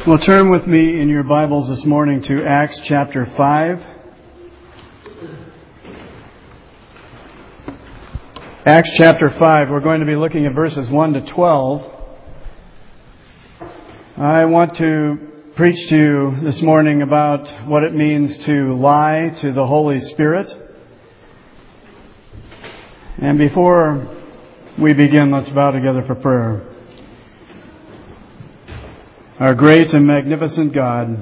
Well, turn with me in your Bibles this morning to Acts chapter 5. Acts chapter 5, we're going to be looking at verses 1 to 12. I want to preach to you this morning about what it means to lie to the Holy Spirit. And before we begin, let's bow together for prayer. Our great and magnificent God,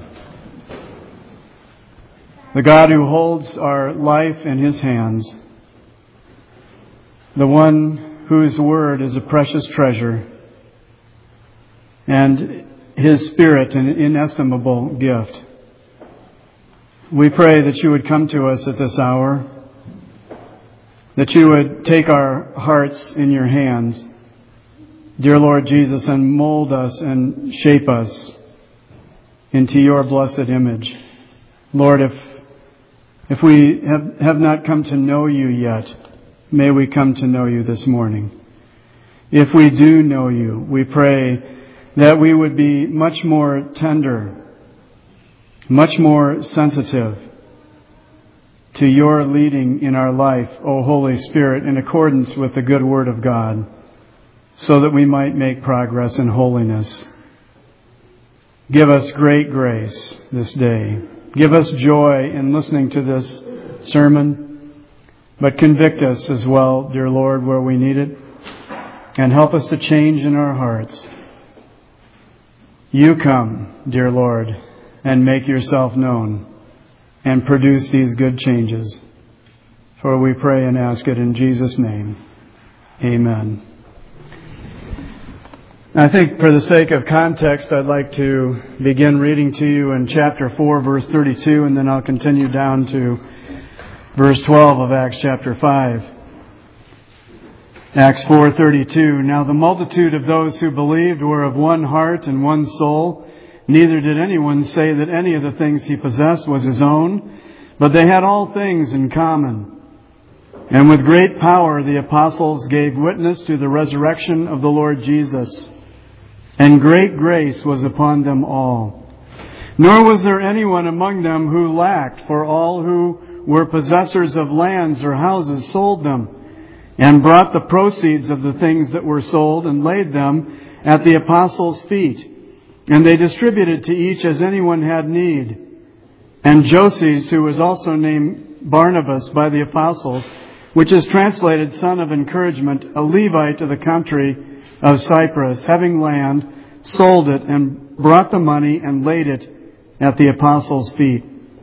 the God who holds our life in His hands, the one whose word is a precious treasure, and His Spirit an inestimable gift. We pray that You would come to us at this hour, that You would take our hearts in Your hands, dear Lord Jesus, and mold us and shape us into Your blessed image. Lord, if we have not come to know You yet, may we come to know You this morning. If we do know You, we pray that we would be much more tender, much more sensitive to Your leading in our life, O Holy Spirit, in accordance with the good Word of God, so that we might make progress in holiness. Give us great grace this day. Give us joy in listening to this sermon, but convict us as well, dear Lord, where we need it, and help us to change in our hearts. You come, dear Lord, and make Yourself known and produce these good changes. For we pray and ask it in Jesus' name. Amen. I think for the sake of context, I'd like to begin reading to you in chapter 4, verse 32, and then I'll continue down to verse 12 of Acts chapter 5. Acts 4:32. Now the multitude of those who believed were of one heart and one soul. Neither did anyone say that any of the things he possessed was his own, but they had all things in common. And with great power the apostles gave witness to the resurrection of the Lord Jesus. And great grace was upon them all. Nor was there anyone among them who lacked, for all who were possessors of lands or houses sold them, and brought the proceeds of the things that were sold and laid them at the apostles' feet. And they distributed to each as anyone had need. And Joses, who was also named Barnabas by the apostles, which is translated son of encouragement, a Levite of the country of Cyprus, having land, sold it and brought the money and laid it at the apostles' feet.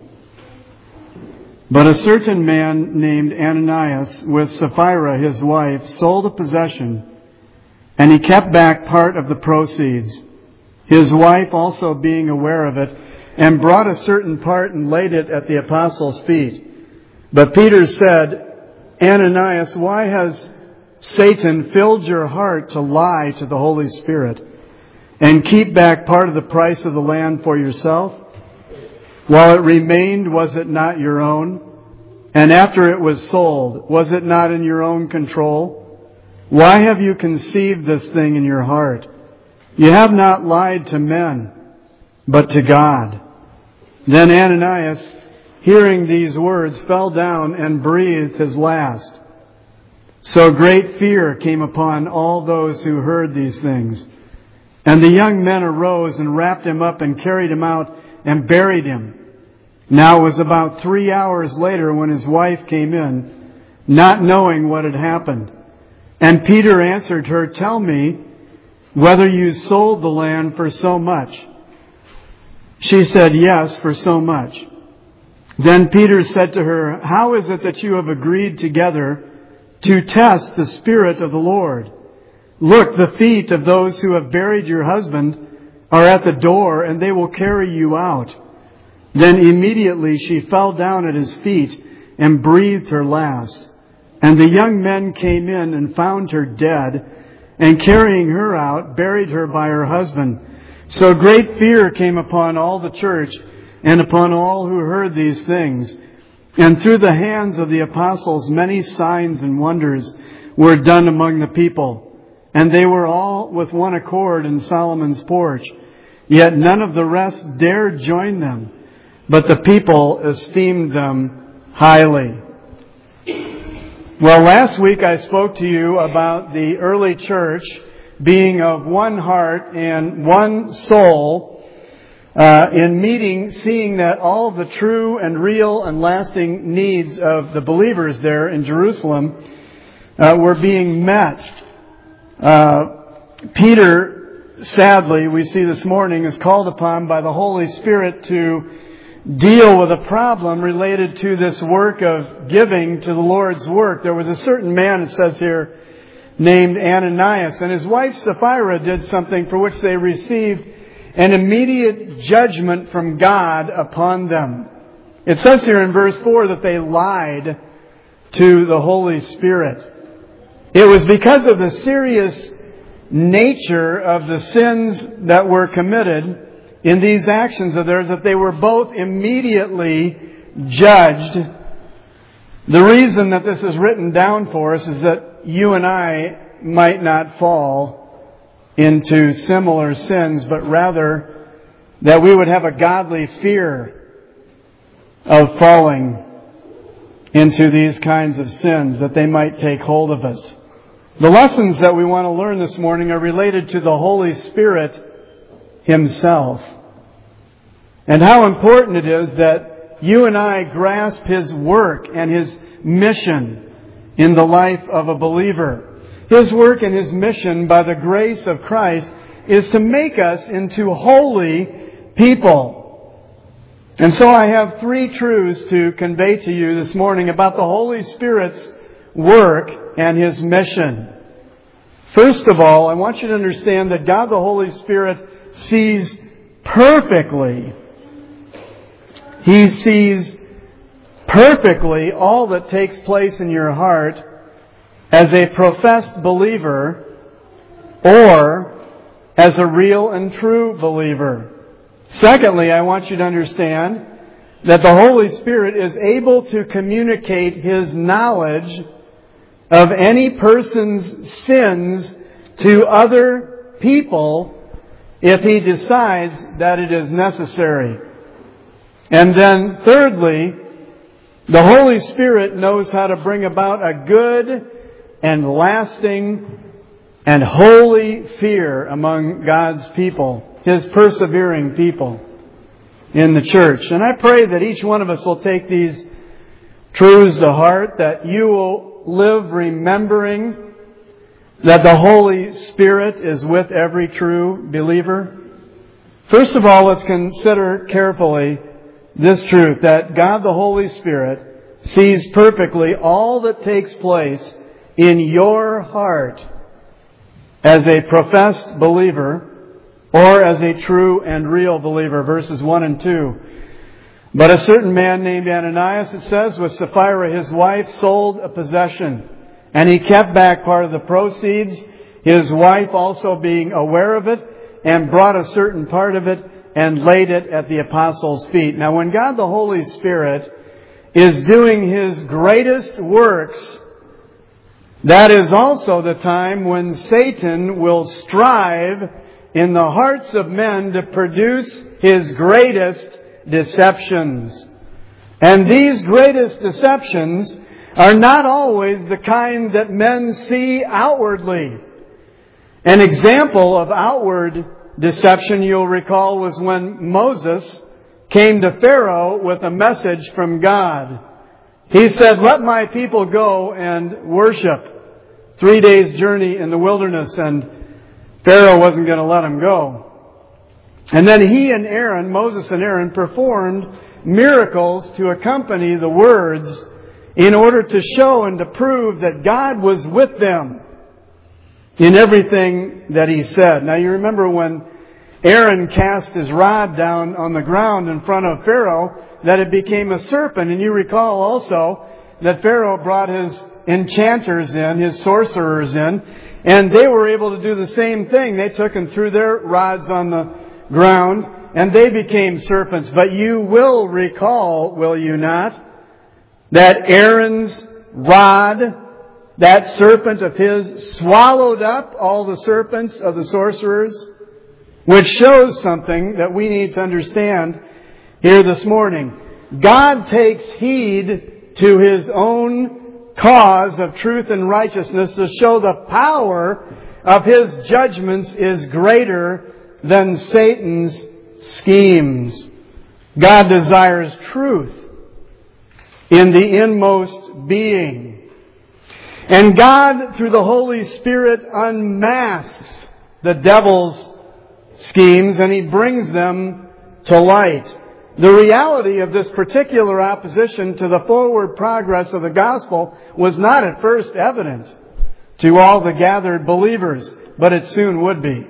But a certain man named Ananias, with Sapphira his wife, sold a possession, and he kept back part of the proceeds, his wife also being aware of it, and brought a certain part and laid it at the apostles' feet. But Peter said, Ananias, why has Satan filled your heart to lie to the Holy Spirit and keep back part of the price of the land for yourself? While it remained, was it not your own? And after it was sold, was it not in your own control? Why have you conceived this thing in your heart? You have not lied to men, but to God. Then Ananias, hearing these words, fell down and breathed his last. So great fear came upon all those who heard these things. And the young men arose and wrapped him up and carried him out and buried him. Now it was about 3 hours later when his wife came in, not knowing what had happened. And Peter answered her, tell me whether you sold the land for so much. She said, yes, for so much. Then Peter said to her, how is it that you have agreed together to test the Spirit of the Lord? Look, the feet of those who have buried your husband are at the door, and they will carry you out. Then immediately she fell down at his feet and breathed her last. And the young men came in and found her dead, and carrying her out, buried her by her husband. So great fear came upon all the church and upon all who heard these things. And through the hands of the apostles many signs and wonders were done among the people. And they were all with one accord in Solomon's porch. Yet none of the rest dared join them, but the people esteemed them highly. Well, last week I spoke to you about the early church being of one heart and one soul, in meeting, seeing that all the true and real and lasting needs of the believers there in Jerusalem were being met. Peter, sadly, we see this morning, is called upon by the Holy Spirit to deal with a problem related to this work of giving to the Lord's work. There was a certain man, it says here, named Ananias, and his wife Sapphira did something for which they received an immediate judgment from God upon them. It says here in verse 4 that they lied to the Holy Spirit. It was because of the serious nature of the sins that were committed in these actions of theirs that they were both immediately judged. The reason that this is written down for us is that you and I might not fall into similar sins, but rather that we would have a godly fear of falling into these kinds of sins, that they might take hold of us. The lessons that we want to learn this morning are related to the Holy Spirit Himself, and how important it is that you and I grasp His work and His mission in the life of a believer. His work and His mission by the grace of Christ is to make us into holy people. And so I have three truths to convey to you this morning about the Holy Spirit's work and His mission. First of all, I want you to understand that God the Holy Spirit sees perfectly. He sees perfectly all that takes place in your heart as a professed believer or as a real and true believer. Secondly, I want you to understand that the Holy Spirit is able to communicate His knowledge of any person's sins to other people if He decides that it is necessary. And then thirdly, the Holy Spirit knows how to bring about a good and lasting and holy fear among God's people, His persevering people in the church. And I pray that each one of us will take these truths to heart, that you will live remembering that the Holy Spirit is with every true believer. First of all, let's consider carefully this truth, that God the Holy Spirit sees perfectly all that takes place in your heart as a professed believer or as a true and real believer. Verses 1 and 2. But a certain man named Ananias, it says, with Sapphira his wife, sold a possession, and he kept back part of the proceeds, his wife also being aware of it, and brought a certain part of it and laid it at the apostles' feet. Now, when God the Holy Spirit is doing His greatest works, that is also the time when Satan will strive in the hearts of men to produce his greatest deceptions. And these greatest deceptions are not always the kind that men see outwardly. An example of outward deception, you'll recall, was when Moses came to Pharaoh with a message from God. He said, "Let my people go and worship." 3 days' journey in the wilderness, and Pharaoh wasn't going to let him go. And then he and Aaron, Moses and Aaron, performed miracles to accompany the words in order to show and to prove that God was with them in everything that He said. Now you remember when Aaron cast his rod down on the ground in front of Pharaoh, that it became a serpent. And you recall also that Pharaoh brought his enchanters in, his sorcerers in, and they were able to do the same thing. They took and threw their rods on the ground, and they became serpents. But you will recall, will you not, that Aaron's rod, that serpent of his, swallowed up all the serpents of the sorcerers which shows something that we need to understand here this morning. God takes heed to His own cause of truth and righteousness to show the power of His judgments is greater than Satan's schemes. God desires truth in the inmost being. And God, through the Holy Spirit, unmasks the devil's schemes and He brings them to light. The reality of this particular opposition to the forward progress of the gospel was not at first evident to all the gathered believers, but it soon would be.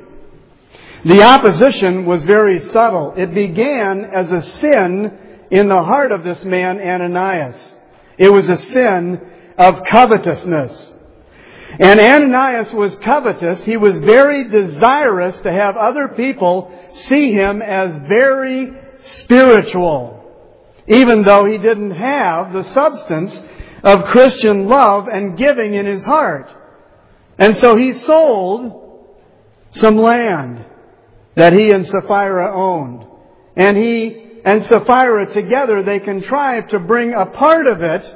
The opposition was very subtle. It began as a sin in the heart of this man, Ananias. It was a sin of covetousness. And Ananias was covetous. He was very desirous to have other people see him as very spiritual, even though he didn't have the substance of Christian love and giving in his heart. And so he sold some land that he and Sapphira owned. And he and Sapphira together, they contrived to bring a part of it,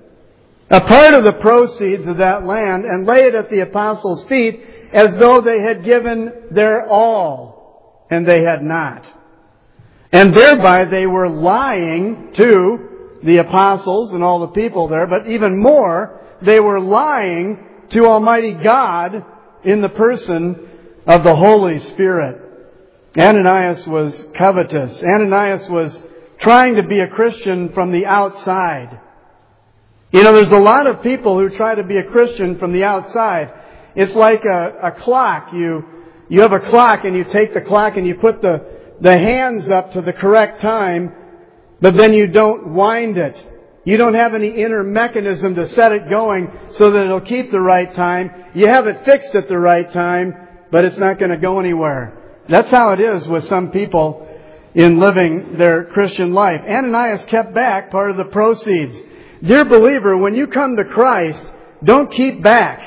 a part of the proceeds of that land, and lay it at the apostles' feet as though they had given their all, and they had not. And thereby they were lying to the apostles and all the people there, but even more, they were lying to Almighty God in the person of the Holy Spirit. Ananias was covetous. Ananias was trying to be a Christian from the outside. You know, there's a lot of people who try to be a Christian from the outside. It's like a clock. You have a clock and you take the clock and you put the hands up to the correct time, but then you don't wind it. You don't have any inner mechanism to set it going so that it'll keep the right time. You have it fixed at the right time, but it's not going to go anywhere. That's how it is with some people in living their Christian life. Ananias kept back part of the proceeds. Dear believer, when you come to Christ, don't keep back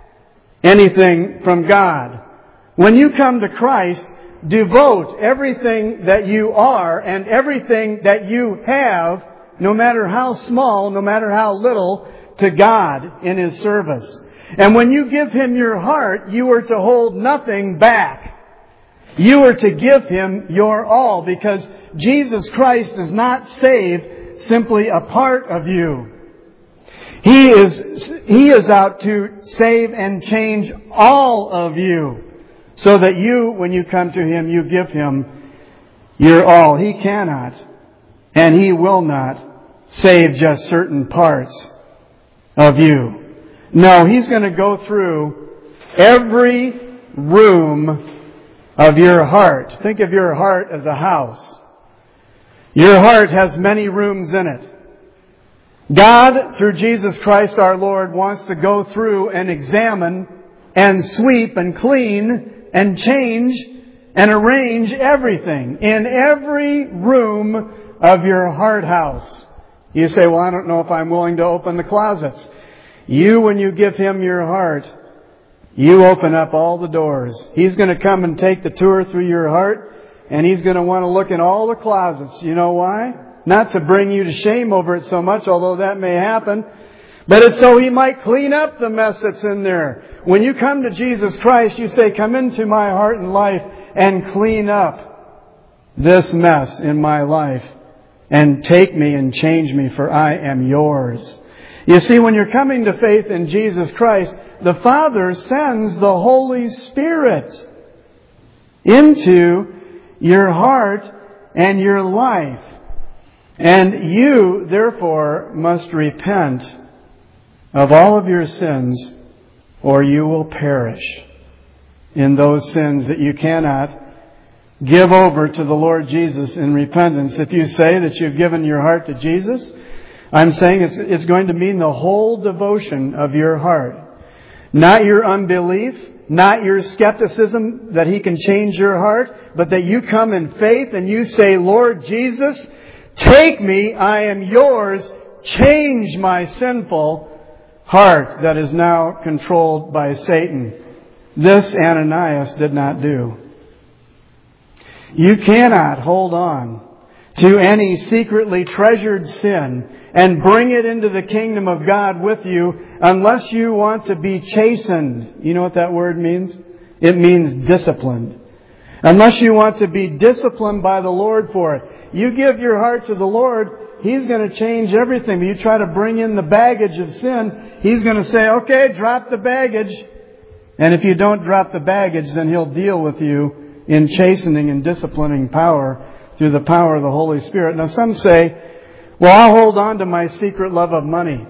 anything from God. When you come to Christ, devote everything that you are and everything that you have, no matter how small, no matter how little, to God in His service. And when you give Him your heart, you are to hold nothing back. You are to give Him your all, because Jesus Christ does not save simply a part of you. He is out to save and change all of you, so that you, when you come to Him, you give Him your all. He cannot and He will not save just certain parts of you. No, He's going to go through every room of your heart. Think of your heart as a house. Your heart has many rooms in it. God, through Jesus Christ our Lord, wants to go through and examine and sweep and clean and change and arrange everything in every room of your heart house. You say, well, I don't know if I'm willing to open the closets. When you give Him your heart, you open up all the doors. He's going to come and take the tour through your heart, and He's going to want to look in all the closets. You know why? Not to bring you to shame over it so much, although that may happen, but it's so He might clean up the mess that's in there. When you come to Jesus Christ, you say, come into my heart and life and clean up this mess in my life and take me and change me, for I am yours. You see, when you're coming to faith in Jesus Christ, the Father sends the Holy Spirit into your heart and your life. And you, therefore, must repent of all of your sins, or you will perish in those sins that you cannot give over to the Lord Jesus in repentance. If you say that you've given your heart to Jesus, I'm saying it's going to mean the whole devotion of your heart. Not your unbelief, not your skepticism that He can change your heart, but that you come in faith and you say, Lord Jesus, take me, I am yours, change my sinful heart that is now controlled by Satan. This Ananias did not do. You cannot hold on to any secretly treasured sin and bring it into the kingdom of God with you unless you want to be chastened. You know what that word means? It means disciplined. Unless you want to be disciplined by the Lord for it. You give your heart to the Lord, He's going to change everything. But you try to bring in the baggage of sin, He's going to say, okay, drop the baggage. And if you don't drop the baggage, then He'll deal with you in chastening and disciplining power through the power of the Holy Spirit. Now some say, well, I'll hold on to my secret love of money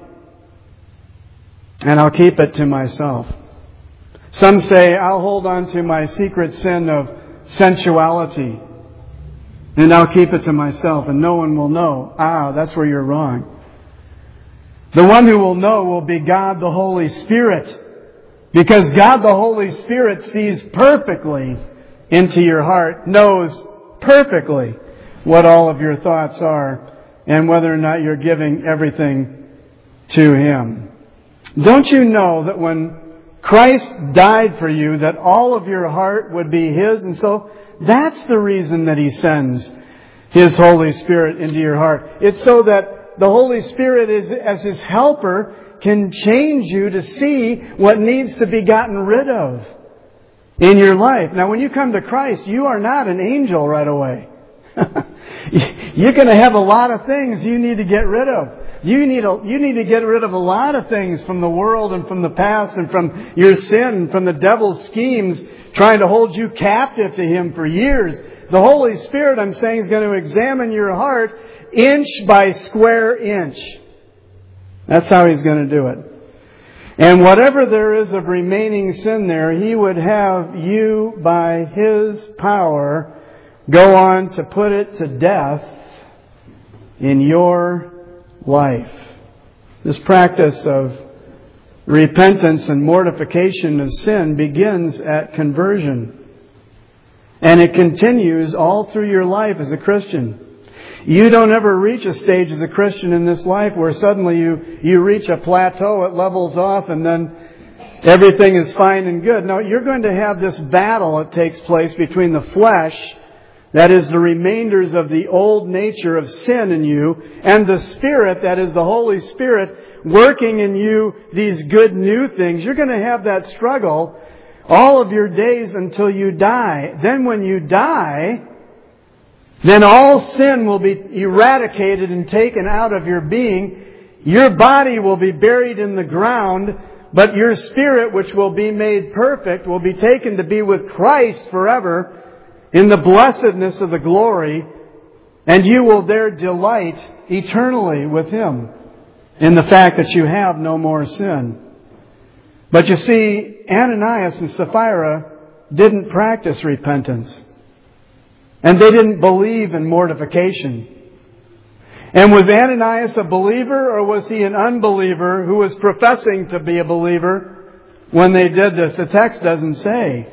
and I'll keep it to myself. Some say, I'll hold on to my secret sin of sensuality and I'll keep it to myself and no one will know. That's where you're wrong. The one who will know will be God the Holy Spirit, because God the Holy Spirit sees perfectly into your heart, knows perfectly what all of your thoughts are and whether or not you're giving everything to Him. Don't you know that when Christ died for you, that all of your heart would be His? And so that's the reason that He sends His Holy Spirit into your heart. It's so that the Holy Spirit, as His helper, can change you to see what needs to be gotten rid of in your life. Now, when you come to Christ, you are not an angel right away. You're going to have a lot of things you need to get rid of. You need to get rid of a lot of things from the world and from the past and from your sin and from the devil's schemes trying to hold you captive to him for years. The Holy Spirit, I'm saying, is going to examine your heart inch by square inch. That's how He's going to do it. And whatever there is of remaining sin there, He would have you, by His power, go on to put it to death in your life. This practice of repentance and mortification of sin begins at conversion. And it continues all through your life as a Christian. You don't ever reach a stage as a Christian in this life where suddenly you reach a plateau, it levels off, and then everything is fine and good. No, you're going to have this battle that takes place between the flesh, that is the remainders of the old nature of sin in you, and the Spirit, that is the Holy Spirit, working in you these good new things. You're going to have that struggle all of your days until you die. Then when you die, then all sin will be eradicated and taken out of your being. Your body will be buried in the ground, but your spirit, which will be made perfect, will be taken to be with Christ forever in the blessedness of the glory, and you will there delight eternally with Him in the fact that you have no more sin. But you see, Ananias and Sapphira didn't practice repentance. And they didn't believe in mortification. And was Ananias a believer, or was he an unbeliever who was professing to be a believer when they did this? The text doesn't say.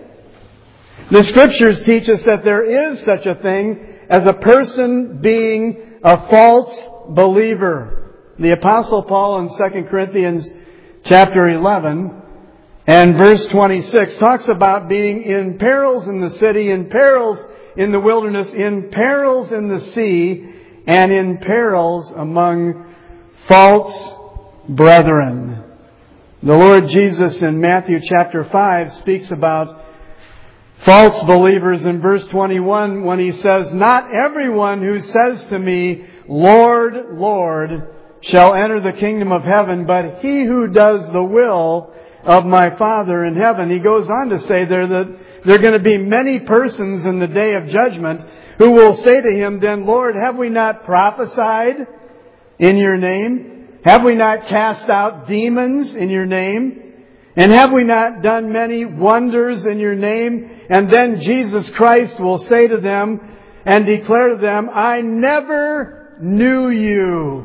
The Scriptures teach us that there is such a thing as a person being a false believer. The Apostle Paul in 2 Corinthians chapter 11 and verse 26 talks about being in perils in the city, in perils in the wilderness, in perils in the sea, and in perils among false brethren. The Lord Jesus in Matthew chapter 5 speaks about false believers in verse 21 when He says, "Not everyone who says to me, 'Lord, Lord,' shall enter the kingdom of heaven, but he who does the will of my Father in heaven." He goes on to say there that there are going to be many persons in the day of judgment who will say to Him, "Then, Lord, have we not prophesied in Your name? Have we not cast out demons in Your name? And have we not done many wonders in Your name?" And then Jesus Christ will say to them and declare to them, "I never knew you."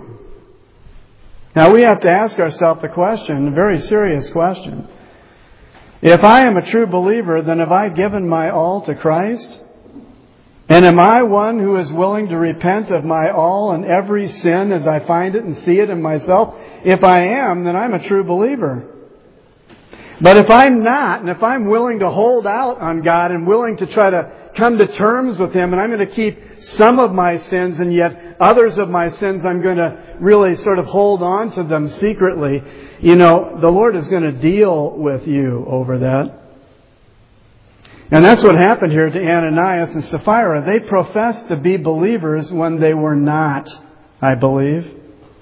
Now we have to ask ourselves the question, a very serious question. If I am a true believer, then have I given my all to Christ? And am I one who is willing to repent of my all and every sin as I find it and see it in myself? If I am, then I'm a true believer. But if I'm not, and if I'm willing to hold out on God and willing to try to come to terms with Him, and I'm going to keep some of my sins, and yet others of my sins I'm going to really sort of hold on to them secretly, the Lord is going to deal with you over that. And that's what happened here to Ananias and Sapphira. They professed to be believers when they were not, I believe.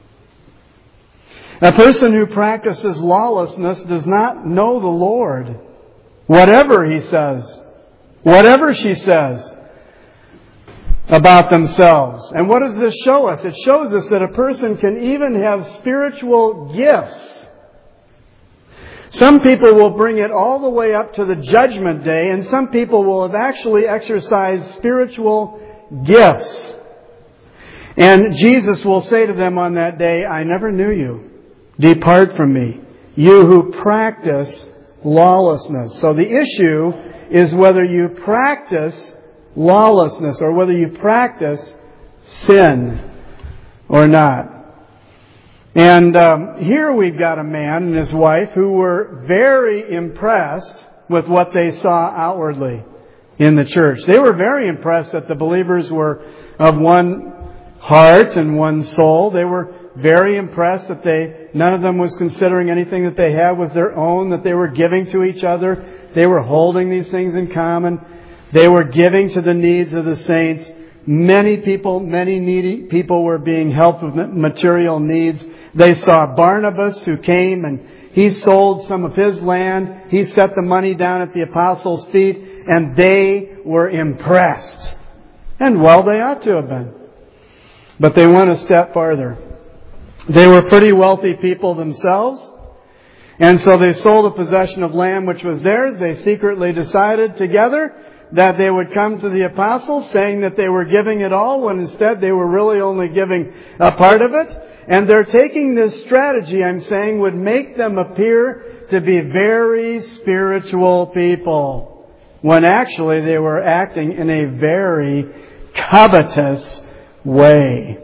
A person who practices lawlessness does not know the Lord. Whatever he says, whatever she says about themselves. And what does this show us? It shows us that a person can even have spiritual gifts. Some people will bring it all the way up to the judgment day, and some people will have actually exercised spiritual gifts. And Jesus will say to them on that day, I never knew you. Depart from me, you who practice lawlessness. So the issue is whether you practice lawlessness or whether you practice sin or not. And here we've got a man and his wife who were very impressed with what they saw outwardly in the church. They were very impressed that the believers were of one heart and one soul. They were very impressed that none of them was considering anything that they had was their own, that they were giving to each other. They were holding these things in common. They were giving to the needs of the saints. Many needy people were being helped with material needs. They saw Barnabas who came and he sold some of his land. He set the money down at the apostles' feet and they were impressed. And well, they ought to have been. But they went a step farther. They were pretty wealthy people themselves. And so they sold a possession of land which was theirs. They secretly decided together that they would come to the apostles saying that they were giving it all when instead they were really only giving a part of it. And they're taking this strategy, I'm saying, would make them appear to be very spiritual people when actually they were acting in a very covetous way.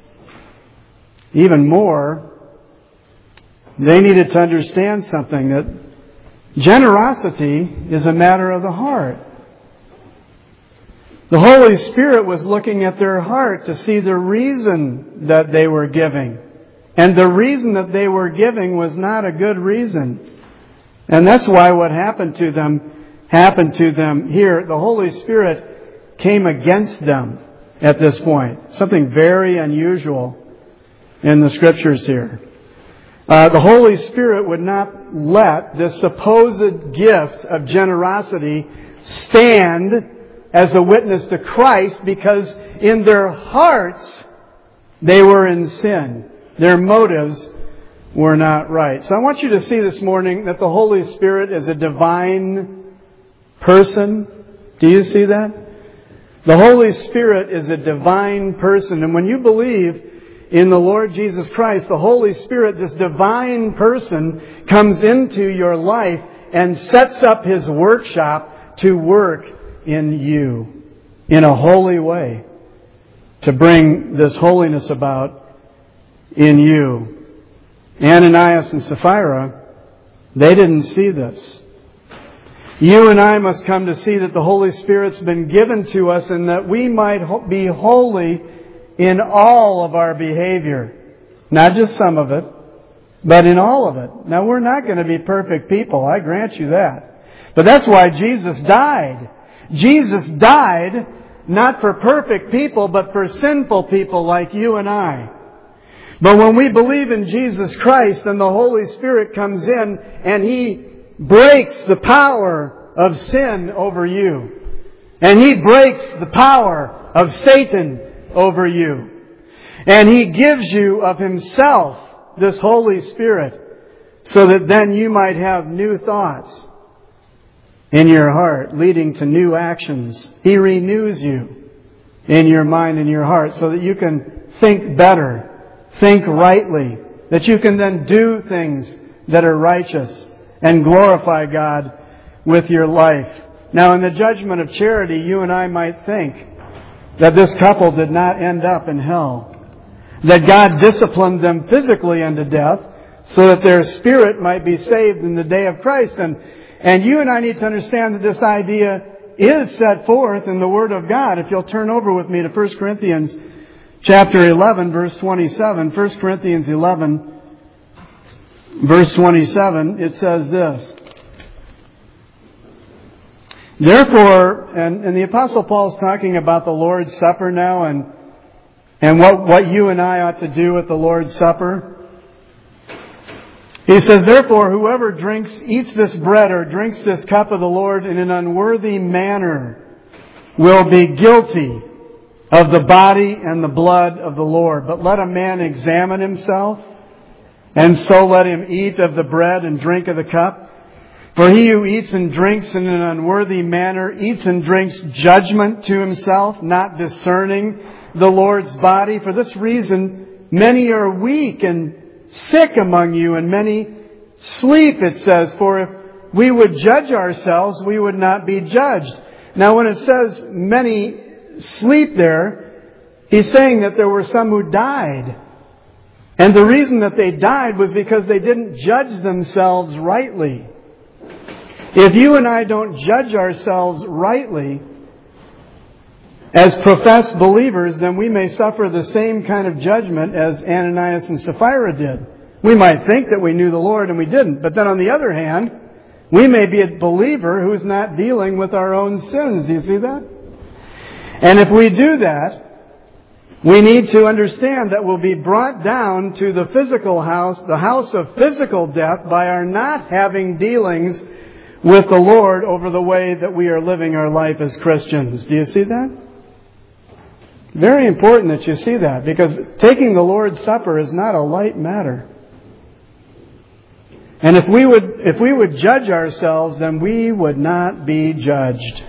Even more, they needed to understand something, that generosity is a matter of the heart. The Holy Spirit was looking at their heart to see the reason that they were giving. And the reason that they were giving was not a good reason. And that's why what happened to them here. The Holy Spirit came against them at this point. Something very unusual in the Scriptures here. The Holy Spirit would not let this supposed gift of generosity stand as a witness to Christ, because in their hearts they were in sin. Their motives were not right. So I want you to see this morning that the Holy Spirit is a divine person. Do you see that? The Holy Spirit is a divine person. And when you believe in the Lord Jesus Christ, the Holy Spirit, this divine person, comes into your life and sets up His workshop to work in you in a holy way, to bring this holiness about in you. Ananias and Sapphira, they didn't see this. You and I must come to see that the Holy Spirit's been given to us and that we might be holy in all of our behavior. Not just some of it, but in all of it. Now, we're not going to be perfect people, I grant you that. But that's why Jesus died. Jesus died not for perfect people, but for sinful people like you and I. But when we believe in Jesus Christ, then the Holy Spirit comes in and He breaks the power of sin over you. And He breaks the power of Satan over you. And He gives you of Himself, this Holy Spirit, so that then you might have new thoughts in your heart, leading to new actions. He renews you in your mind and your heart so that you can think better, think rightly, that you can then do things that are righteous and glorify God with your life. Now, in the judgment of charity, you and I might think that this couple did not end up in hell, that God disciplined them physically unto death so that their spirit might be saved in the day of Christ. And you and I need to understand that this idea is set forth in the Word of God. If you'll turn over with me to 1 Corinthians chapter 11, verse 27. 1 Corinthians 11, verse 27, it says this. Therefore, and the Apostle Paul's talking about the Lord's Supper now and what you and I ought to do at the Lord's Supper. He says, therefore, whoever eats this bread or drinks this cup of the Lord in an unworthy manner will be guilty of the body and the blood of the Lord. But let a man examine himself, and so let him eat of the bread and drink of the cup. For he who eats and drinks in an unworthy manner eats and drinks judgment to himself, not discerning the Lord's body. For this reason, many are weak and sick among you, and many sleep, it says. For if we would judge ourselves, we would not be judged. Now, when it says many sleep there, he's saying that there were some who died. And the reason that they died was because they didn't judge themselves rightly. If you and I don't judge ourselves rightly as professed believers, then we may suffer the same kind of judgment as Ananias and Sapphira did. We might think that we knew the Lord and we didn't. But then on the other hand, we may be a believer who's not dealing with our own sins. Do you see that? And if we do that, we need to understand that we'll be brought down to the physical house, the house of physical death, by our not having dealings with the Lord over the way that we are living our life as Christians. Do you see that? Very important that you see that, because taking the Lord's Supper is not a light matter. And if we would judge ourselves, then we would not be judged.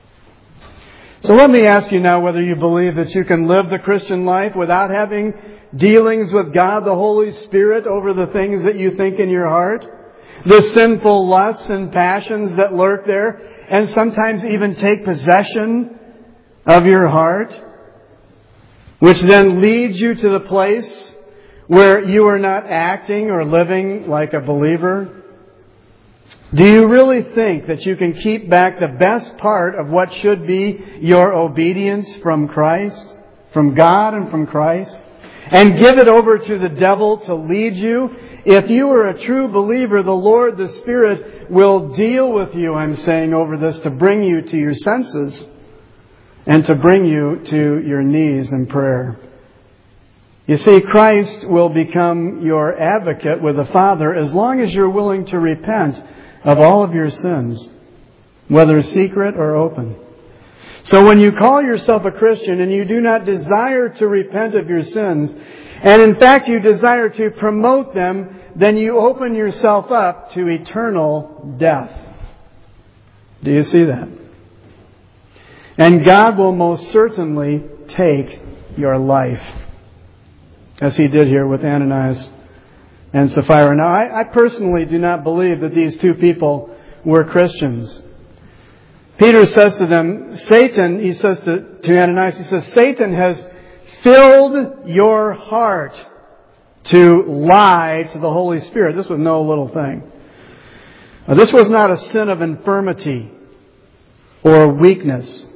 So let me ask you now whether you believe that you can live the Christian life without having dealings with God, the Holy Spirit, over the things that you think in your heart. The sinful lusts and passions that lurk there, and sometimes even take possession of your heart, which then leads you to the place where you are not acting or living like a believer. Do you really think that you can keep back the best part of what should be your obedience from Christ, from God and from Christ, and give it over to the devil to lead you? If you are a true believer, the Lord, the Spirit, will deal with you, I'm saying, over this, to bring you to your senses and to bring you to your knees in prayer. You see, Christ will become your advocate with the Father as long as you're willing to repent of all of your sins, whether secret or open. So when you call yourself a Christian and you do not desire to repent of your sins, and in fact you desire to promote them, then you open yourself up to eternal death. Do you see that? And God will most certainly take your life, as He did here with Ananias and Sapphira. Now, I personally do not believe that these two people were Christians. Peter says to them, Satan, he says to Ananias, he says, Satan has filled your heart to lie to the Holy Spirit. This was no little thing. This was not a sin of infirmity or weakness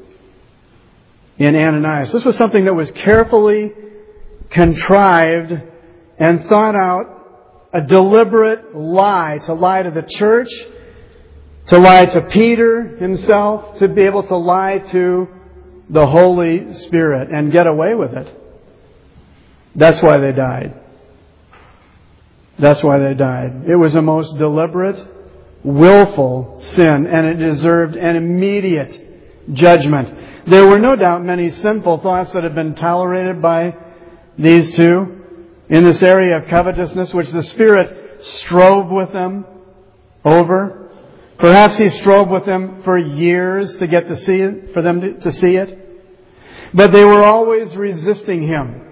in Ananias. This was something that was carefully contrived and thought out, a deliberate lie, to lie to the church, to lie to Peter himself, to be able to lie to the Holy Spirit and get away with it. That's why they died. That's why they died. It was a most deliberate, willful sin, and it deserved an immediate judgment. There were no doubt many sinful thoughts that had been tolerated by these two in this area of covetousness, which the Spirit strove with them over. Perhaps He strove with them for years to get to see it, for them to see it. But they were always resisting Him.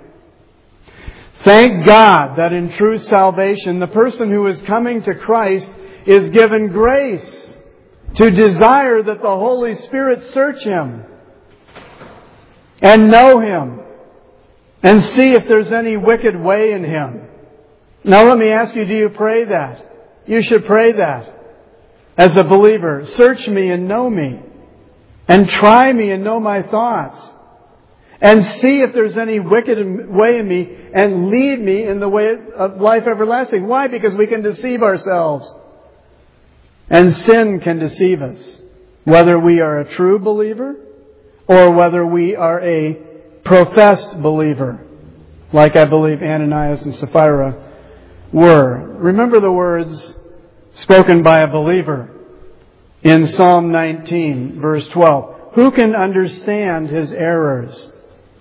Thank God that in true salvation, the person who is coming to Christ is given grace to desire that the Holy Spirit search him and know him and see if there's any wicked way in him Now let me ask you, do you pray that? You should pray that as a believer. Search me and know me. And try me and know my thoughts. And see if there's any wicked way in me and lead me in the way of life everlasting. Why? Because we can deceive ourselves. And sin can deceive us. Whether we are a true believer or whether we are a professed believer. Like I believe Ananias and Sapphira were. Remember the words spoken by a believer in Psalm 19, verse 12. Who can understand his errors?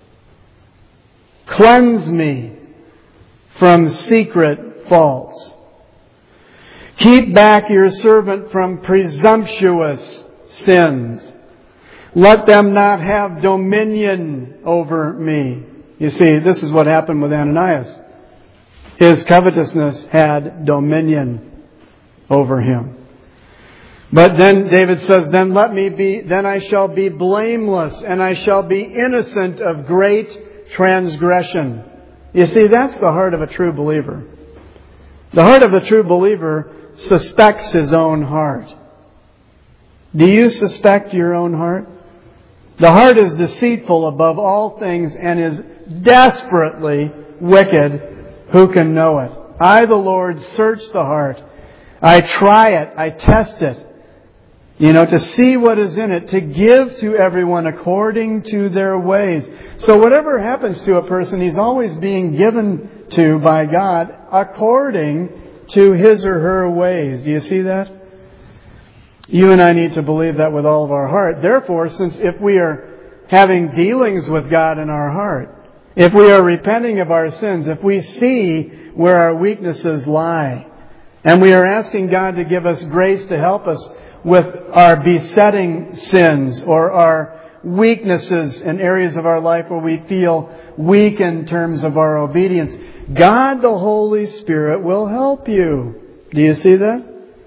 Cleanse me from secret faults. Keep back your servant from presumptuous sins. Let them not have dominion over me. You see, this is what happened with Ananias. His covetousness had dominion over him. But then David says, then I shall be blameless, and I shall be innocent of great transgression. You see, that's the heart of a true believer. The heart of a true believer suspects his own heart. Do you suspect your own heart? The heart is deceitful above all things and is desperately wicked. Who can know it? I, the Lord, search the heart. I try it. I test it. To see what is in it, to give to everyone according to their ways. So whatever happens to a person, he's always being given to by God according to his or her ways. Do you see that? You and I need to believe that with all of our heart. Therefore, since if we are having dealings with God in our heart, if we are repenting of our sins, if we see where our weaknesses lie, and we are asking God to give us grace to help us with our besetting sins or our weaknesses in areas of our life where we feel weak in terms of our obedience, God the Holy Spirit will help you. Do you see that?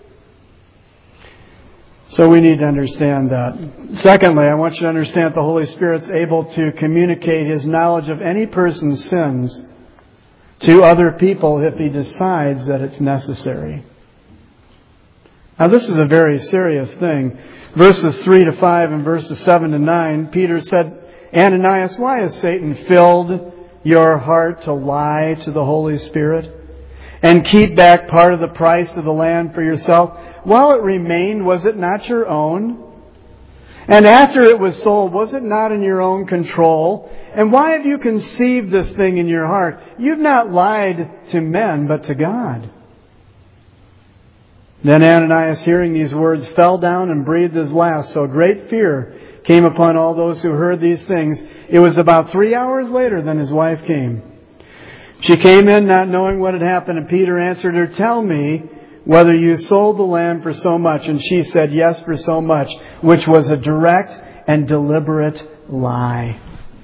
So we need to understand that. Secondly, I want you to understand the Holy Spirit's able to communicate His knowledge of any person's sins to other people if He decides that it's necessary. Now this is a very serious thing. Verses 3 to 5 and verses 7 to 9, Peter said, Ananias, why has Satan filled your heart to lie to the Holy Spirit and keep back part of the price of the land for yourself? While it remained, was it not your own? And after it was sold, was it not in your own control? And why have you conceived this thing in your heart? You've not lied to men, but to God. Then Ananias, hearing these words, fell down and breathed his last. So great fear came upon all those who heard these things. It was about 3 hours later than his wife came. She came in not knowing what had happened, and Peter answered her, tell me whether you sold the land for so much. And she said, yes, for so much, which was a direct and deliberate lie.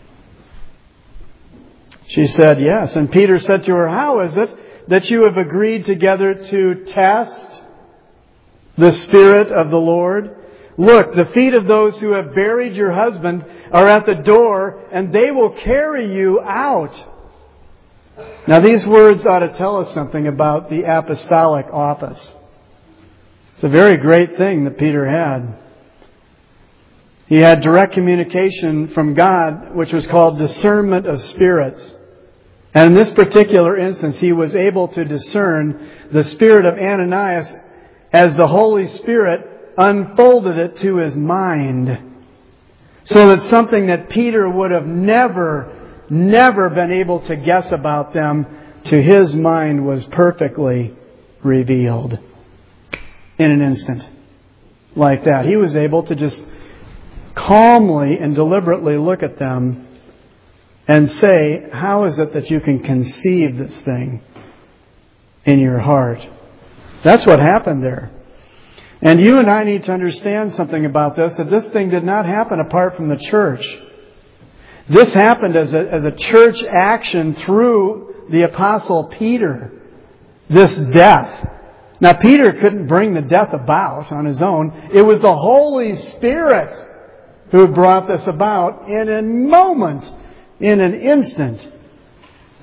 She said, yes. And Peter said to her, how is it that you have agreed together to test the Spirit of the Lord? Look, the feet of those who have buried your husband are at the door, and they will carry you out. Now these words ought to tell us something about the apostolic office. It's a very great thing that Peter had. He had direct communication from God, which was called discernment of spirits. And in this particular instance, he was able to discern the spirit of Ananias as the Holy Spirit unfolded it to his mind. So that something that Peter would have never been able to guess about them, to his mind was perfectly revealed in an instant. Like that. He was able to just calmly and deliberately look at them and say, how is it that you can conceive this thing in your heart? That's what happened there. And you and I need to understand something about this, that this thing did not happen apart from the church. This happened as a church action through the Apostle Peter. This death. Now Peter couldn't bring the death about on his own. It was the Holy Spirit who brought this about in a moment, in an instant.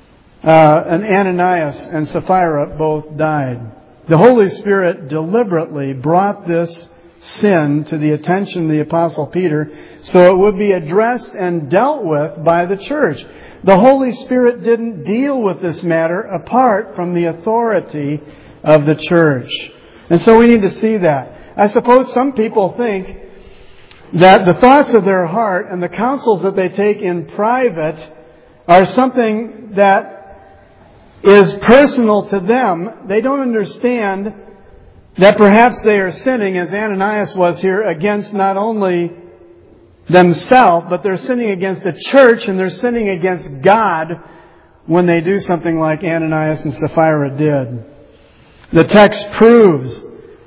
and Ananias and Sapphira both died. The Holy Spirit deliberately brought this sin to the attention of the Apostle Peter so it would be addressed and dealt with by the church. The Holy Spirit didn't deal with this matter apart from the authority of the church. And so we need to see that. I suppose some people think that the thoughts of their heart and the counsels that they take in private are something that is personal to them. They don't understand that perhaps they are sinning, as Ananias was here, against not only themselves, but they're sinning against the church and they're sinning against God when they do something like Ananias and Sapphira did. The text proves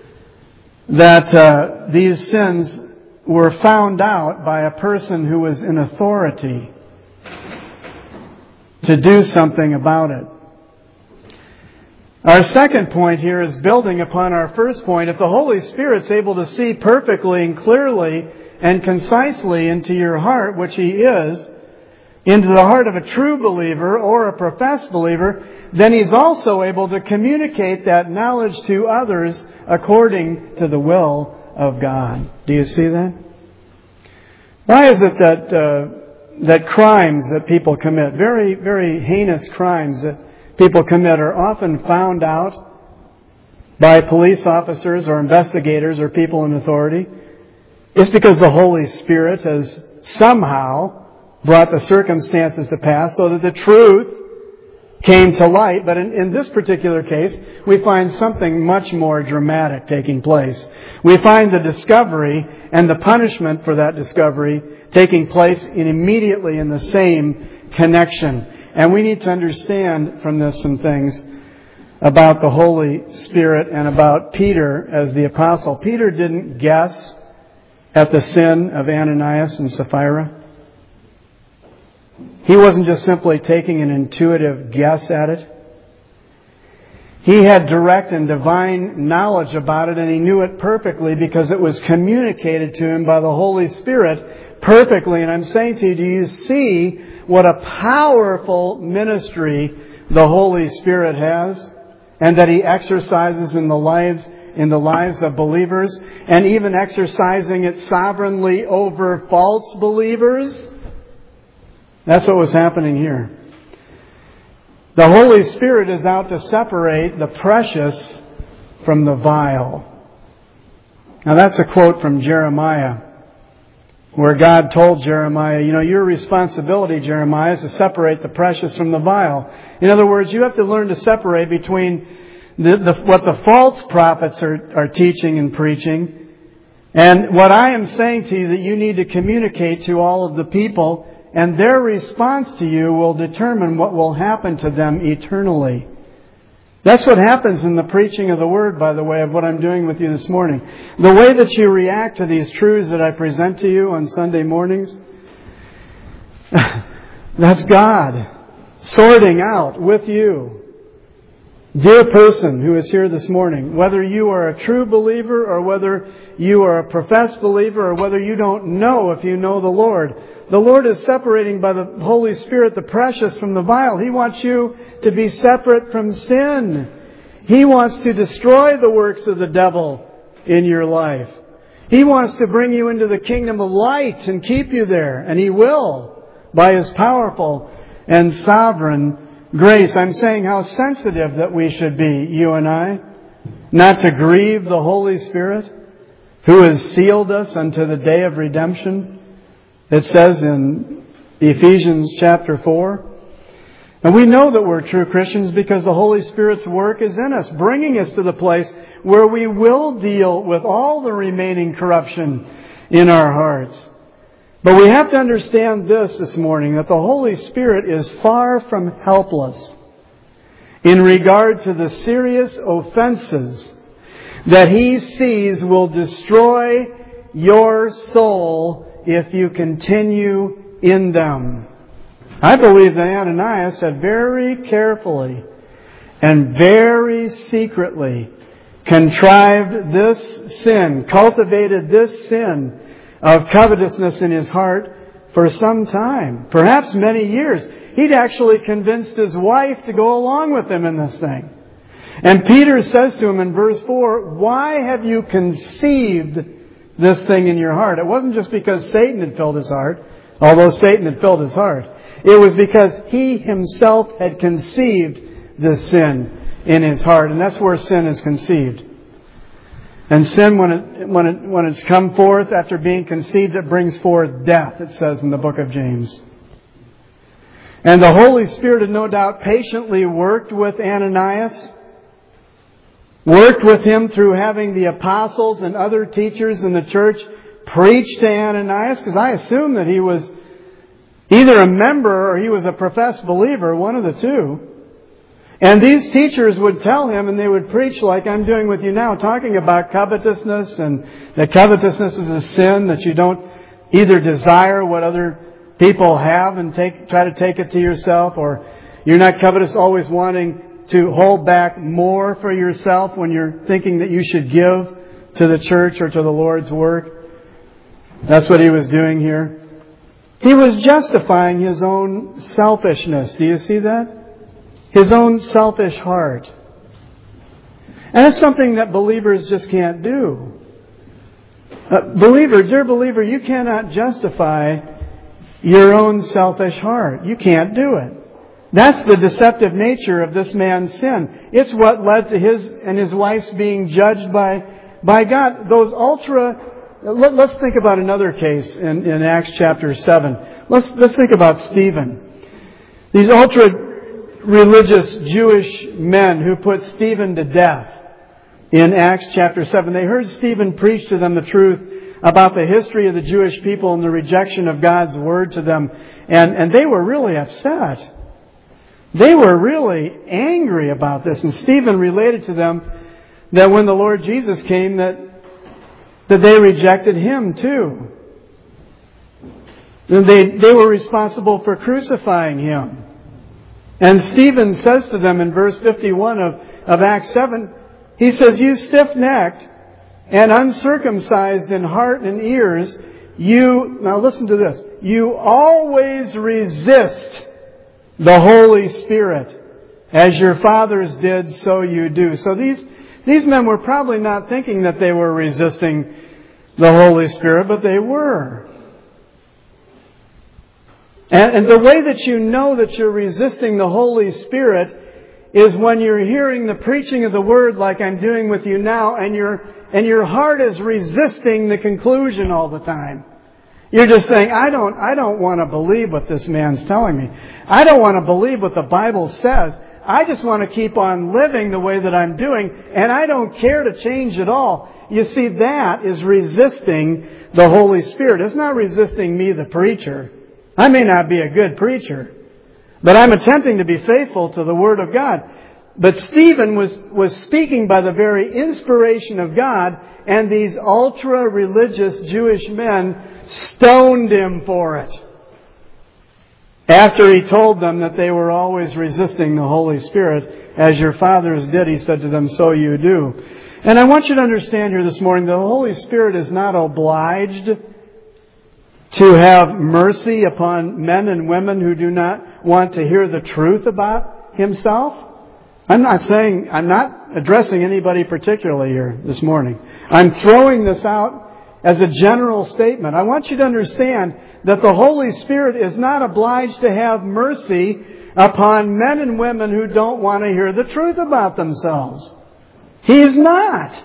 that these sins were found out by a person who was in authority to do something about it. Our second point here is building upon our first point. If the Holy Spirit's able to see perfectly and clearly and concisely into your heart, which He is, into the heart of a true believer or a professed believer, then He's also able to communicate that knowledge to others according to the will of God. Do you see that? Why is it that crimes that people commit, very, very heinous crimes that people commit, are often found out by police officers or investigators or people in authority? It's because the Holy Spirit has somehow brought the circumstances to pass so that the truth came to light. But in this particular case, we find something much more dramatic taking place. We find the discovery and the punishment for that discovery taking place immediately in the same connection. And we need to understand from this some things about the Holy Spirit and about Peter as the apostle. Peter didn't guess at the sin of Ananias and Sapphira. He wasn't just simply taking an intuitive guess at it. He had direct and divine knowledge about it, and he knew it perfectly because it was communicated to him by the Holy Spirit perfectly. And I'm saying to you, do you see what a powerful ministry the Holy Spirit has, and that He exercises in the lives of believers, and even exercising it sovereignly over false believers? That's what was happening here. The Holy Spirit is out to separate the precious from the vile. Now that's a quote from Jeremiah, where God told Jeremiah, your responsibility, Jeremiah, is to separate the precious from the vile. In other words, you have to learn to separate between what the false prophets are teaching and preaching, and what I am saying to you that you need to communicate to all of the people, and their response to you will determine what will happen to them eternally. That's what happens in the preaching of the Word, by the way, of what I'm doing with you this morning. The way that you react to these truths that I present to you on Sunday mornings, that's God sorting out with you. Dear person who is here this morning, whether you are a true believer or whether you are a professed believer or whether you don't know if you know the Lord is separating by the Holy Spirit the precious from the vile. He wants you to be separate from sin. He wants to destroy the works of the devil in your life. He wants to bring you into the kingdom of light and keep you there. And He will by His powerful and sovereign grace. I'm saying how sensitive that we should be, you and I, not to grieve the Holy Spirit who has sealed us unto the day of redemption. It says in Ephesians chapter 4. And we know that we're true Christians because the Holy Spirit's work is in us, bringing us to the place where we will deal with all the remaining corruption in our hearts. But we have to understand this morning, that the Holy Spirit is far from helpless in regard to the serious offenses that He sees will destroy your soul if you continue in them. I believe that Ananias had very carefully and very secretly contrived this sin, cultivated this sin of covetousness in his heart for some time, perhaps many years. He'd actually convinced his wife to go along with him in this thing. And Peter says to him in verse 4, why have you conceived this thing in your heart? It wasn't just because Satan had filled his heart, although Satan had filled his heart. It was because he himself had conceived this sin in his heart. And that's where sin is conceived. And sin, when it's come forth after being conceived, it brings forth death, it says in the book of James. And the Holy Spirit had no doubt patiently worked with Ananias, worked with him through having the apostles and other teachers in the church preach to Ananias, because I assume that he was either a member or he was a professed believer, one of the two. And these teachers would tell him, and they would preach like I'm doing with you now, talking about covetousness, and that covetousness is a sin, that you don't either desire what other people have and try to take it to yourself, or you're not covetous, always wanting to hold back more for yourself when you're thinking that you should give to the church or to the Lord's work. That's what he was doing here. He was justifying his own selfishness. Do you see that? His own selfish heart. And that's something that believers just can't do. Dear believer, you cannot justify your own selfish heart. You can't do it. That's the deceptive nature of this man's sin. It's what led to his and his wife's being judged by God. Let's think about another case in Acts chapter 7. Let's think about Stephen. These ultra-religious Jewish men who put Stephen to death in Acts chapter 7. They heard Stephen preach to them the truth about the history of the Jewish people and the rejection of God's word to them. And they were really upset. They were really angry about this. And Stephen related to them that when the Lord Jesus came, that they rejected Him too. And they were responsible for crucifying Him. And Stephen says to them in verse 51 of Acts 7, he says, you stiff-necked and uncircumcised in heart and ears, now listen to this, you always resist the Holy Spirit. As your fathers did, so you do. So these men were probably not thinking that they were resisting the Holy Spirit, but they were. And the way that you know that you're resisting the Holy Spirit is when you're hearing the preaching of the Word like I'm doing with you now, and your heart is resisting the conclusion all the time. You're just saying, I don't want to believe what this man's telling me. I don't want to believe what the Bible says. I just want to keep on living the way that I'm doing, and I don't care to change at all. You see, that is resisting the Holy Spirit. It's not resisting me, the preacher. I may not be a good preacher, but I'm attempting to be faithful to the Word of God. But Stephen was speaking by the very inspiration of God, and these ultra-religious Jewish men stoned him for it. After he told them that they were always resisting the Holy Spirit, as your fathers did, he said to them, so you do. And I want you to understand here this morning, the Holy Spirit is not obliged to have mercy upon men and women who do not want to hear the truth about Himself. I'm not addressing anybody particularly here this morning. I'm throwing this out as a general statement. I want you to understand that the Holy Spirit is not obliged to have mercy upon men and women who don't want to hear the truth about themselves. He is not.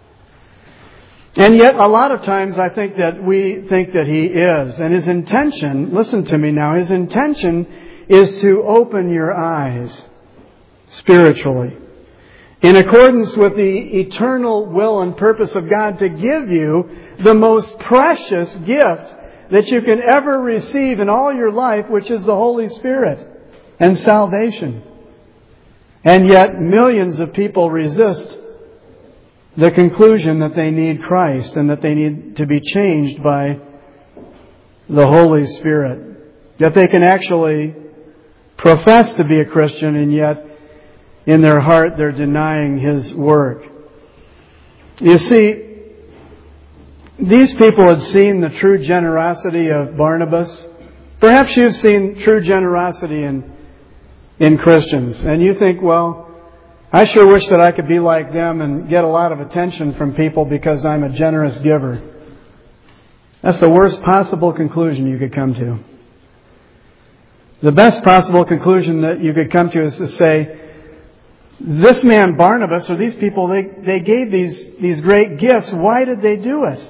And yet, a lot of times I think that we think that He is. And His intention, listen to me now, His intention is to open your eyes spiritually, in accordance with the eternal will and purpose of God, to give you the most precious gift that you can ever receive in all your life, which is the Holy Spirit and salvation. And yet millions of people resist the conclusion that they need Christ and that they need to be changed by the Holy Spirit. That they can actually profess to be a Christian, and yet in their heart they're denying His work. You see, these people had seen the true generosity of Barnabas Perhaps you've seen true generosity in Christians, and you think, well, I sure wish that I could be like them and get a lot of attention from people because I'm a generous giver. That's the worst possible conclusion you could come to. The best possible conclusion that you could come to is to say, this man Barnabas, or these people, they gave these great gifts. Why did they do it?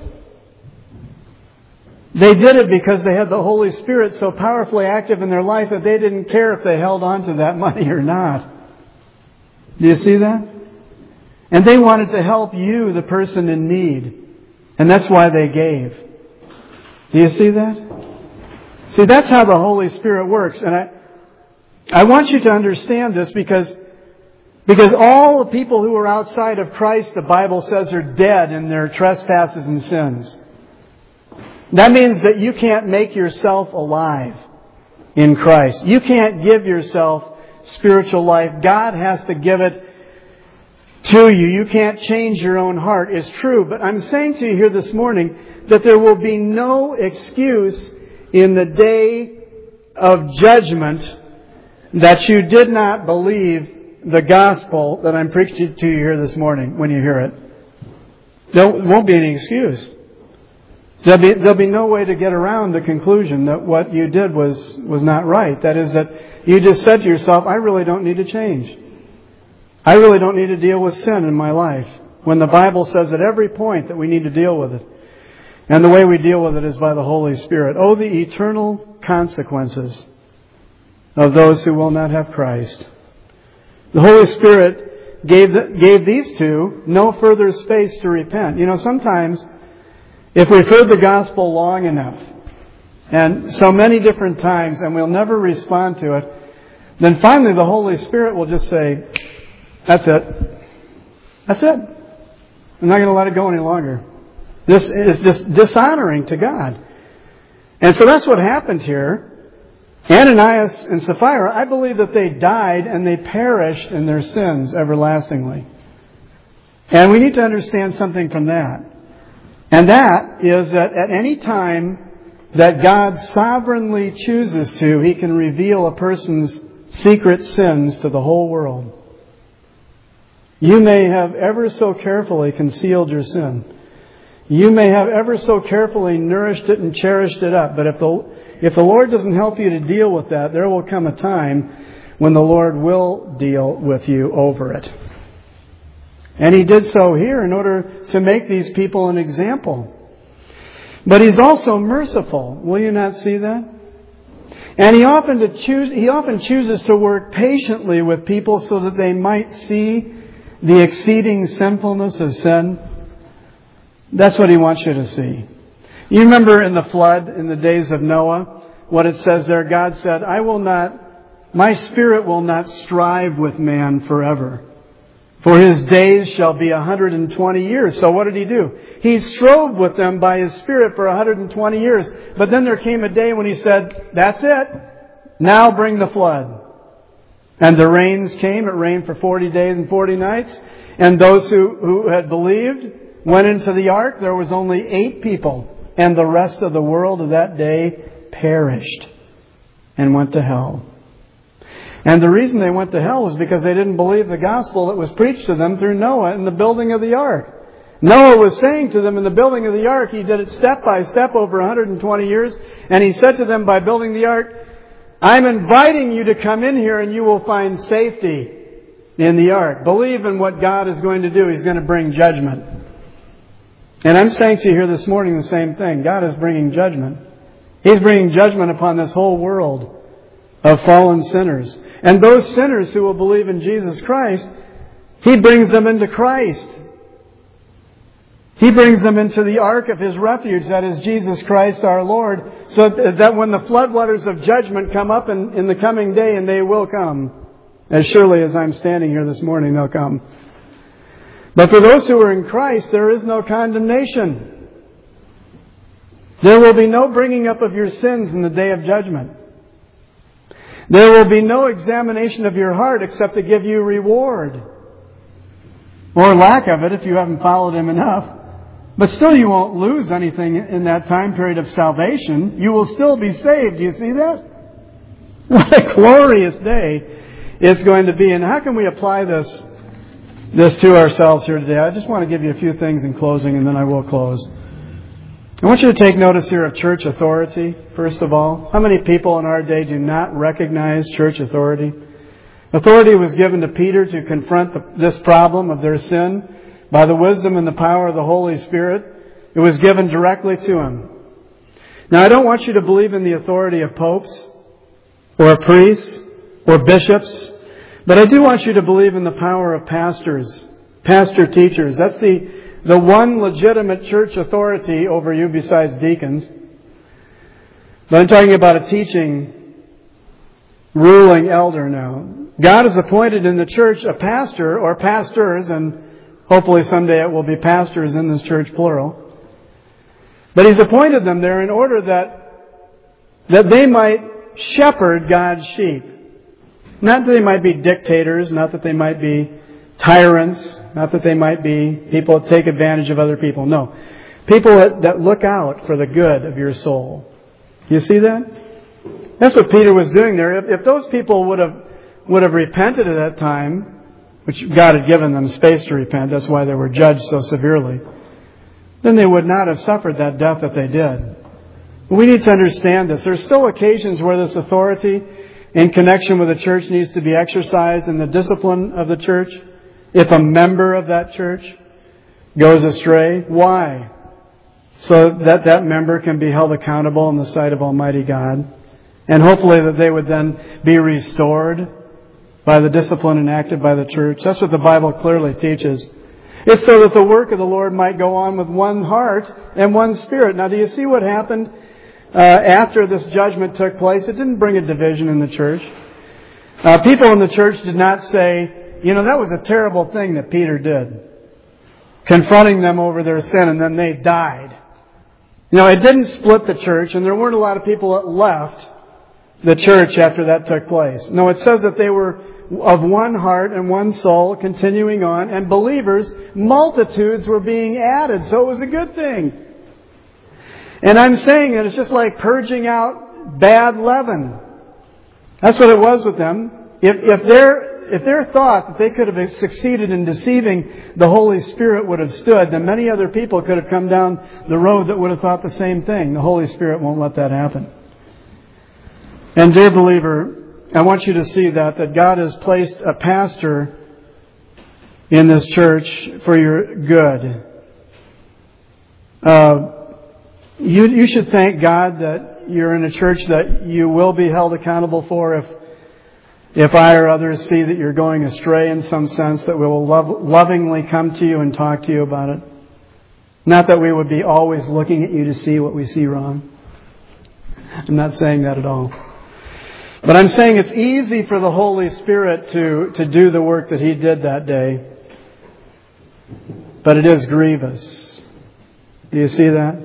They did it because they had the Holy Spirit so powerfully active in their life that they didn't care if they held on to that money or not. Do you see that? And they wanted to help you, the person in need. And that's why they gave. Do you see that? See, that's how the Holy Spirit works. And I want you to understand this because all the people who are outside of Christ, the Bible says, are dead in their trespasses and sins. That means that you can't make yourself alive in Christ. You can't give yourself spiritual life. God has to give it to you. You can't change your own heart. It's true. But I'm saying to you here this morning that there will be no excuse in the day of judgment that you did not believe the gospel that I'm preaching to you here this morning when you hear it. There won't be any excuse. There'll be no way to get around the conclusion that what you did was not right. That is, that you just said to yourself, I really don't need to change. I really don't need to deal with sin in my life. When the Bible says at every point that we need to deal with it. And the way we deal with it is by the Holy Spirit. Oh, the eternal consequences of those who will not have Christ. The Holy Spirit gave these two no further space to repent. You know, sometimes if we've heard the gospel long enough, and so many different times, and we'll never respond to it, then finally the Holy Spirit will just say, that's it. That's it. I'm not going to let it go any longer. This is just dishonoring to God. And so that's what happened here. Ananias and Sapphira, I believe that they died and they perished in their sins everlastingly. And we need to understand something from that. And that is that at any time that God sovereignly chooses to, He can reveal a person's secret sins to the whole world. You may have ever so carefully concealed your sin. You may have ever so carefully nourished it and cherished it up. But if the Lord doesn't help you to deal with that, there will come a time when the Lord will deal with you over it. And He did so here in order to make these people an example. But He's also merciful. Will you not see that? And He often chooses to work patiently with people so that they might see the exceeding sinfulness of sin. That's what He wants you to see. You remember in the flood, in the days of Noah, what it says there? God said, my Spirit will not strive with man forever. For his days shall be 120 years. So what did He do? He strove with them by His Spirit for 120 years. But then there came a day when He said, that's it. Now bring the flood. And the rains came. It rained for 40 days and 40 nights. And those who had believed went into the ark. There was only 8 people. And the rest of the world of that day perished and went to hell. And the reason they went to hell was because they didn't believe the gospel that was preached to them through Noah in the building of the ark. Noah was saying to them in the building of the ark, he did it step by step over 120 years, and he said to them by building the ark, I'm inviting you to come in here and you will find safety in the ark. Believe in what God is going to do. He's going to bring judgment. And I'm saying to you here this morning the same thing. God is bringing judgment. He's bringing judgment upon this whole world of fallen sinners. And those sinners who will believe in Jesus Christ, He brings them into Christ. He brings them into the ark of His refuge, that is Jesus Christ our Lord, so that when the floodwaters of judgment come up in the coming day, and they will come, as surely as I'm standing here this morning, they'll come. But for those who are in Christ, there is no condemnation. There will be no bringing up of your sins in the day of judgment. There will be no examination of your heart except to give you reward. Or lack of it if you haven't followed Him enough. But still you won't lose anything in that time period of salvation. You will still be saved. Do you see that? What a glorious day it's going to be. And how can we apply this to ourselves here today? I just want to give you a few things in closing, and then I will close. I want you to take notice here of church authority, first of all. How many people in our day do not recognize church authority? Authority was given to Peter to confront this problem of their sin by the wisdom and the power of the Holy Spirit. It was given directly to him. Now, I don't want you to believe in the authority of popes or priests or bishops, but I do want you to believe in the power of pastors, pastor teachers. That's the one legitimate church authority over you besides deacons. But I'm talking about a teaching, ruling elder now. God has appointed in the church a pastor or pastors, and hopefully someday it will be pastors in this church, plural. But He's appointed them there in order that they might shepherd God's sheep. Not that they might be dictators, not that they might be tyrants, not that they might be people that take advantage of other people. No. People that look out for the good of your soul. You see that? That's what Peter was doing there. If those people would have repented at that time, which God had given them space to repent, that's why they were judged so severely, then they would not have suffered that death that they did. We need to understand this. There's still occasions where this authority in connection with the church needs to be exercised in the discipline of the church. If a member of that church goes astray, why? So that member can be held accountable in the sight of Almighty God. And hopefully that they would then be restored by the discipline enacted by the church. That's what the Bible clearly teaches. It's so that the work of the Lord might go on with one heart and one spirit. Now, do you see what happened after this judgment took place? It didn't bring a division in the church. People in the church did not say, that was a terrible thing that Peter did, confronting them over their sin, and then they died. It didn't split the church, and there weren't a lot of people that left the church after that took place. No, it says that they were of one heart and one soul, continuing on, and believers, multitudes were being added, so it was a good thing. And I'm saying that it's just like purging out bad leaven. That's what it was with them. If their thought that they could have succeeded in deceiving the Holy Spirit would have stood, then many other people could have come down the road that would have thought the same thing. The Holy Spirit won't let that happen. And dear believer, I want you to see that God has placed a pastor in this church for your good. You should thank God that you're in a church that you will be held accountable for if I or others see that you're going astray in some sense, that we will lovingly come to you and talk to you about it. Not that we would be always looking at you to see what we see wrong. I'm not saying that at all. But I'm saying it's easy for the Holy Spirit to do the work that He did that day. But it is grievous. Do you see that?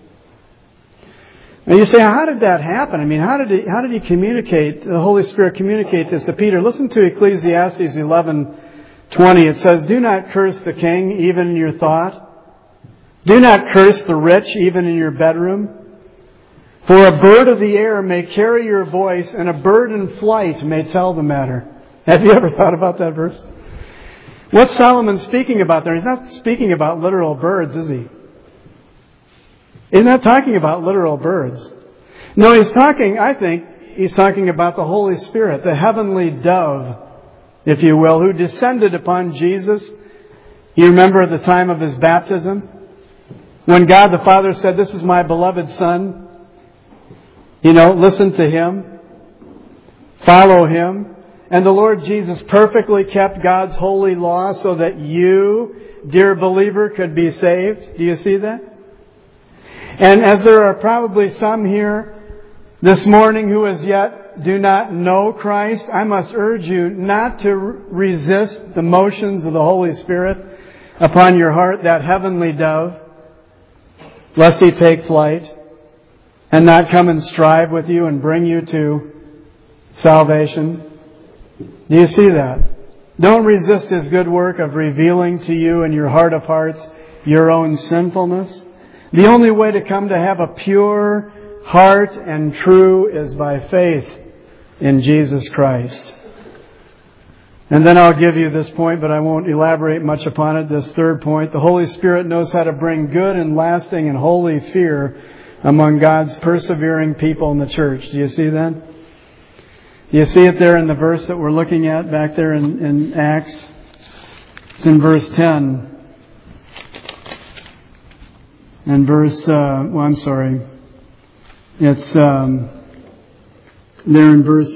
Now you say, how did that happen? I mean, how did He communicate, the Holy Spirit communicate this to Peter? Listen to Ecclesiastes 11:20. It says, "Do not curse the king, even in your thought. Do not curse the rich, even in your bedroom. For a bird of the air may carry your voice, and a bird in flight may tell the matter." Have you ever thought about that verse? What's Solomon speaking about there? He's not speaking about literal birds, is he? He's not talking about literal birds. No, he's talking about the Holy Spirit, the heavenly dove, if you will, who descended upon Jesus. You remember at the time of His baptism, when God the Father said, "This is my beloved Son." Listen to Him. Follow Him. And the Lord Jesus perfectly kept God's holy law so that you, dear believer, could be saved. Do you see that? And as there are probably some here this morning who as yet do not know Christ, I must urge you not to resist the motions of the Holy Spirit upon your heart, that heavenly dove, lest he take flight and not come and strive with you and bring you to salvation. Do you see that? Don't resist His good work of revealing to you in your heart of hearts your own sinfulness. The only way to come to have a pure heart and true is by faith in Jesus Christ. And then I'll give you this point, but I won't elaborate much upon it. This third point, the Holy Spirit knows how to bring good and lasting and holy fear among God's persevering people in the church. Do you see that? Do you see it there in the verse that we're looking at back there in Acts? It's in verse 10. And verse, It's there in verse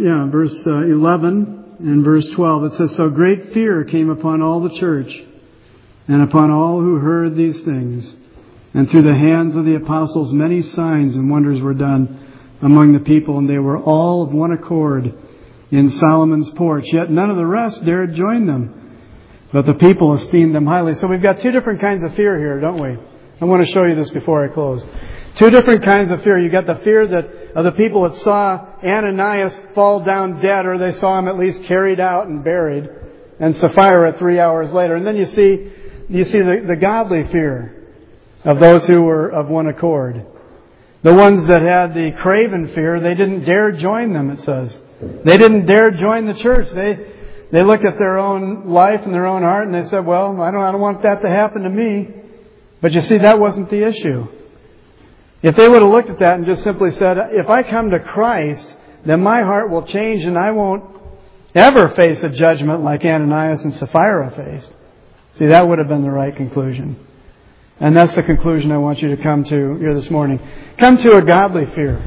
11 and verse 12. It says, "So great fear came upon all the church and upon all who heard these things. And through the hands of the apostles many signs and wonders were done among the people, and they were all of one accord in Solomon's porch. Yet none of the rest dared join them, but the people esteemed them highly." So we've got two different kinds of fear here, don't we? I want to show you this before I close. Two different kinds of fear. You got the fear of the people that saw Ananias fall down dead, or they saw him at least carried out and buried, and Sapphira 3 hours later. And then you see the godly fear of those who were of one accord. The ones that had the craven fear, they didn't dare join them, it says. They didn't dare join the church. They looked at their own life and their own heart and they said, well, I don't want that to happen to me. But you see, that wasn't the issue. If they would have looked at that and just simply said, if I come to Christ, then my heart will change and I won't ever face a judgment like Ananias and Sapphira faced. See, that would have been the right conclusion. And that's the conclusion I want you to come to here this morning. Come to a godly fear.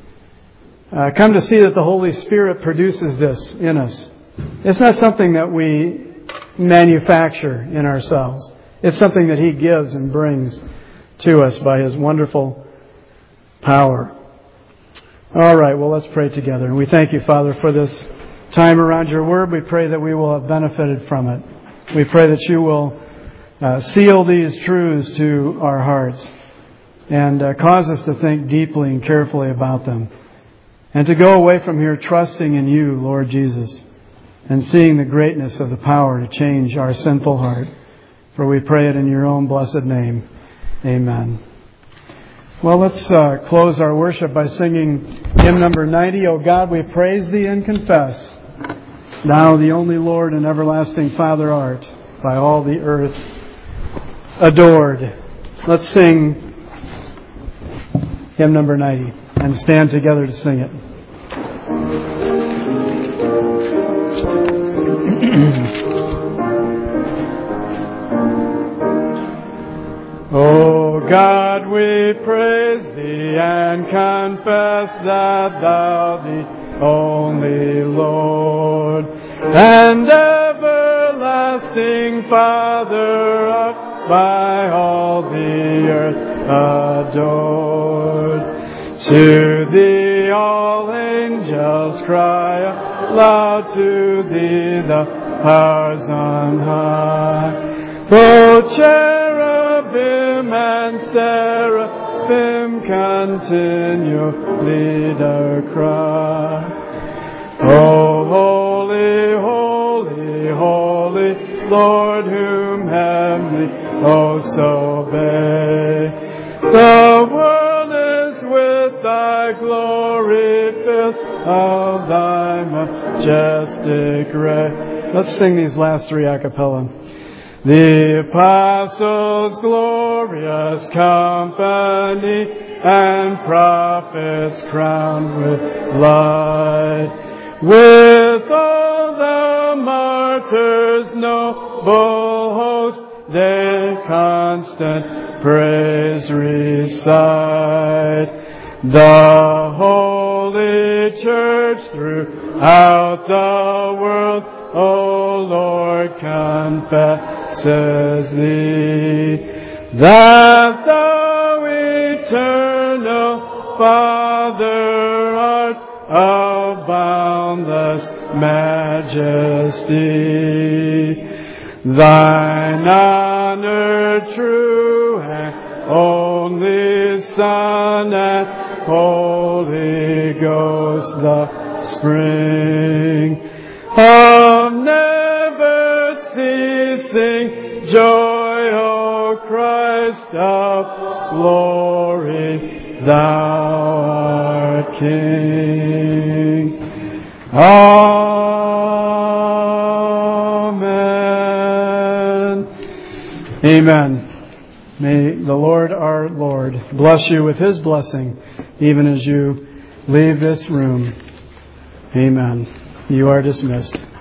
Come to see that the Holy Spirit produces this in us. It's not something that we manufacture in ourselves. It's something that He gives and brings to us by His wonderful power. All right, well, let's pray together. And we thank You, Father, for this time around Your Word. We pray that we will have benefited from it. We pray that You will seal these truths to our hearts and cause us to think deeply and carefully about them. And to go away from here trusting in You, Lord Jesus, and seeing the greatness of the power to change our sinful heart. For we pray it in Your own blessed name. Amen. Well, let's close our worship by singing hymn number 90, O God, we praise Thee and confess, Thou the only Lord and everlasting Father art, by all the earth adored. Let's sing hymn number 90 and stand together to sing it. O God, we praise Thee and confess that Thou the only Lord and everlasting Father art, by all the earth adored. To Thee all angels cry aloud, to Thee the powers on high. Both cherubim and seraphim continually do cry, O holy, holy, holy Lord, whom heavenly hosts obey. The world is with Thy glory filled, of Thy majestic ray. Let's sing these last three a cappella. The apostles' glorious company and prophets crowned with light, with all the martyrs' noble host, they constant praise recite. The Holy Church throughout the world, O Lord, confesses Thee, that Thou eternal Father art, of boundless majesty. Thine honor true and only Son and Holy Ghost the spring of never ceasing joy, O Christ. Christ of glory, thou art King. Amen. Amen. May the Lord our Lord bless you with His blessing, even as you leave this room. Amen. You are dismissed.